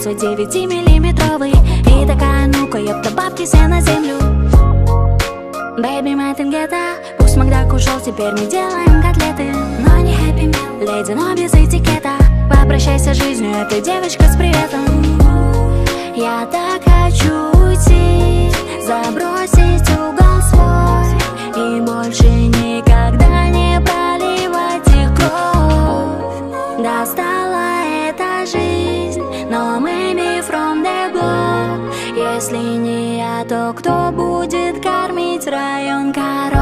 свой 9-миллиметровый. И такая, ну-ка, ёпта, бабки все на землю. Бэйби, Мэттингета, пусть Макдак ушел, теперь мы делаем котлеты. Но не хэппи мил, леди, но без этикета. Попрощайся с жизнью, эта девочка с приветом. Я так хочу уйти, забросить угол свой и больше никогда не проливать их кровь. Достала эта жизнь, но maybe from the block. Если не я, то кто будет кормить район коров?